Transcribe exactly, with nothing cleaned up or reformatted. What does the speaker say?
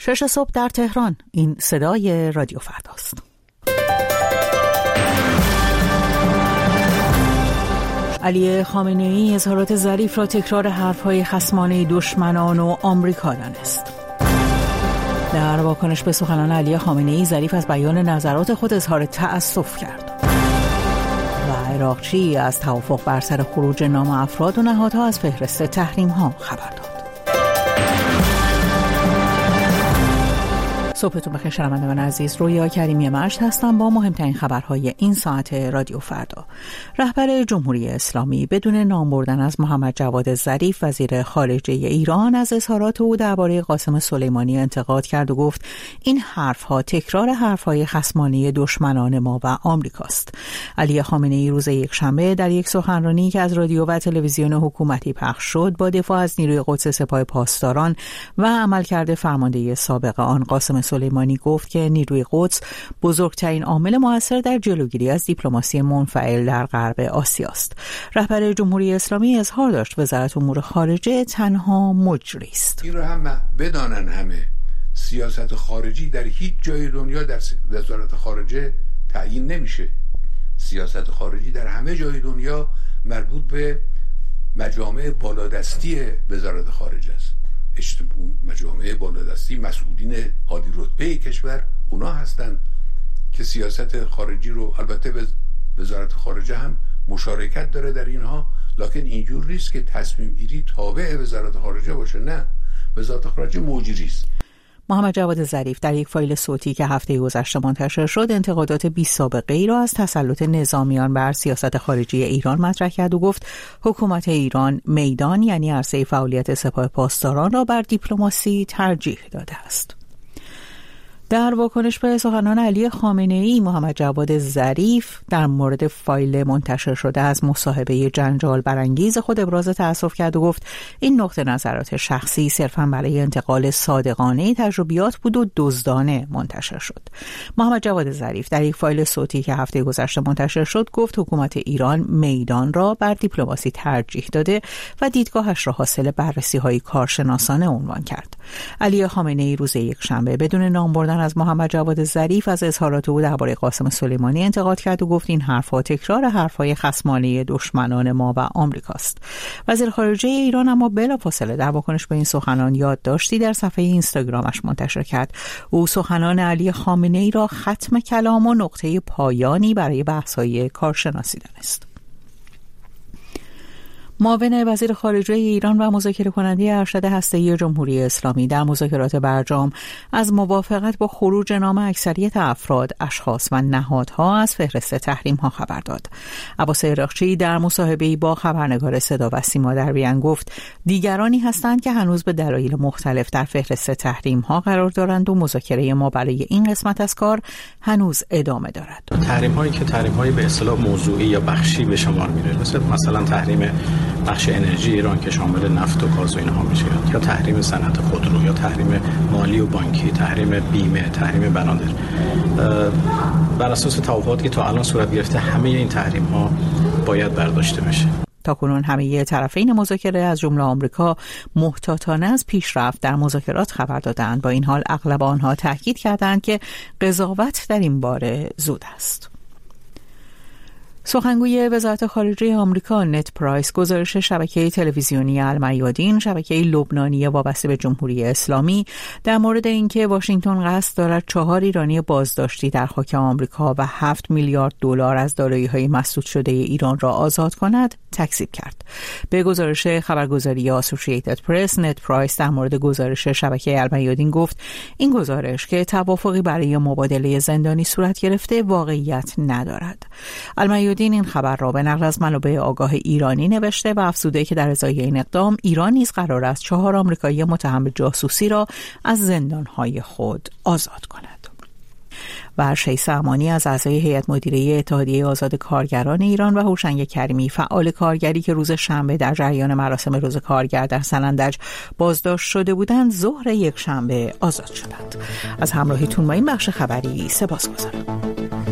شش صبح در تهران. این صدای رادیو فرداست. علی خامنه‌ای اظهارات ظریف را تکرار حرف‌های خصمانه دشمنان و آمریکا دانست. در واکنش به سخنان علی خامنه‌ای، ظریف از بیان نظرات خود اظهار تأسف کرد. و عراقچی از توافق بر سر خروج نام افراد و نهادها از فهرست تحریم‌ها خبر داد. صبحتون بخیر شنوندگان عزیز، رویا کریمی مشت هستم با مهمترین خبرهای این ساعت رادیو فردا. رهبر جمهوری اسلامی بدون نام بردن از محمد جواد ظریف وزیر خارجه ایران از اظهارات او درباره قاسم سلیمانی انتقاد کرد و گفت این حرفها تکرار حرفهای خصمانه دشمنان ما و آمریکاست. علی خامنه‌ای روز یکشنبه در یک سخنرانی که از رادیو و تلویزیون حکومتی پخش شد با دفاع از نیروی قدس سپاه پاسداران و عملکرد فرمانده سابق آن قاسم سلیمانی گفت که نیروی قدس بزرگترین عامل مؤثر در جلوگیری از دیپلماسی منفعل در غرب آسیا است. رهبر جمهوری اسلامی اظهار داشت وزارت امور خارجه تنها مجری است. این رو هم بدانن همه، سیاست خارجی در هیچ جای دنیا در وزارت خارجه تعیین نمیشه. سیاست خارجی در همه جای دنیا مربوط به مجامع بالادستی وزارت خارجه است. اون مجامع بالادستی مسئولین عالی رتبه کشور اونا هستند که سیاست خارجی رو، البته وزارت خارجه هم مشارکت داره در اینها، لکن اینجور نیست که تصمیم گیری تابع وزارت خارجه باشه. نه، وزارت خارجه مجری است. محمد جواد ظریف در یک فایل صوتی که هفته گذشته منتشر شد انتقادات بی سابقه ای را از تسلط نظامیان بر سیاست خارجی ایران مطرح کرد و گفت حکومت ایران میدان یعنی عرصه فعالیت سپاه پاسداران را بر دیپلماسی ترجیح داده است. در واکنش به سخنان علی خامنه‌ای، محمد جواد ظریف در مورد فایل منتشر شده از مصاحبه جنجال برانگیز خود ابراز تأسف کرد و گفت این نقطه نظرات شخصی صرفاً برای انتقال صادقانه تجربیات بود و دزدانه منتشر شد. محمد جواد ظریف در یک فایل صوتی که هفته گذشته منتشر شد گفت حکومت ایران میدان را بر دیپلماسی ترجیح داده و دیدگاهش را حاصل بررسی‌های کارشناسانه عنوان کرد. علی خامنه‌ای روز یکشنبه بدون نام بردن از محمد جواد ظریف از اظهارات او درباره قاسم سلیمانی انتقاد کرد و گفت این حرف‌ها تکرار حرف‌های خصمانه دشمنان ما و آمریکاست. وزیر خارجه ایران اما بلافاصله در واکنش به این سخنان یادداشتی در صفحه اینستاگرامش منتشر کرد. او سخنان علی خامنه‌ای را ختم کلام و نقطه پایانی برای بحث‌های کارشناسی دانست. معاون وزیر خارجه ایران و مذاکره کننده ارشد هسته‌ای جمهوری اسلامی در مذاکرات برجام از موافقت با خروج نام اکثریت افراد، اشخاص و نهادها از فهرست تحریم‌ها خبر داد. عباس عراقچی در مصاحبه‌ای با خبرنگار صدا و سیما در وین گفت دیگرانی هستند که هنوز به دلایل مختلف در فهرست تحریم‌ها قرار دارند و مذاکره ما برای این قسمت از کار هنوز ادامه دارد. تحریم‌هایی که تحریم‌های به اصطلاح موضوعی یا بخشی به شمار میره، مثل مثلا تحریم بخش انرژی ایران که شامل نفت و گاز و اینها میشه، یا تحریم صنعت خودرو، یا تحریم مالی و بانکی، تحریم بیمه، تحریم بنادر، بر اساس توافقاتی که تا الان صورت گرفته همه این تحریم ها باید برداشته بشه. تاکنون همه طرفین مذاکره از جمله آمریکا محتاطانه از پیشرفت در مذاکرات خبر دادند. با این حال اغلب آنها تاکید کردند که قضاوت در این باره زود است. سخنگوی وزارت خارجه آمریکا نت پرایس گزارش شبکه تلویزیونی المیادین، شبکه لبنانی وابسته به جمهوری اسلامی، در مورد اینکه واشنگتن قصد دارد چهار ایرانی بازداشتی در خاک آمریکا و هفت میلیارد دلار از دارایی‌های مسدود شده ایران را آزاد کند تکذیب کرد. به گزارش خبرگزاری آسوشییتد پرس، نت پرایس در مورد گزارش شبکه المیادین گفت این گزارش که توافقی برای مبادله زندانی صورت گرفته واقعیت ندارد. المیادین این خبر را به نقل از منابع آگاه ایرانی نوشته و افزوده که در ازای این اقدام ایران نیز قرار است چهار آمریکایی متهم به جاسوسی را از زندانهای خود آزاد کند. و شیس امانی از اعضای هیئت مدیره اتحادیه آزاد کارگران ایران و هوشنگ کریمی، فعال کارگری که روز شنبه در جریان مراسم روز کارگر در سنندج بازداشت شده بودند، ظهر یک شنبه آزاد شدند. از همراهیتون با این بخش خبری سپاسگزارم.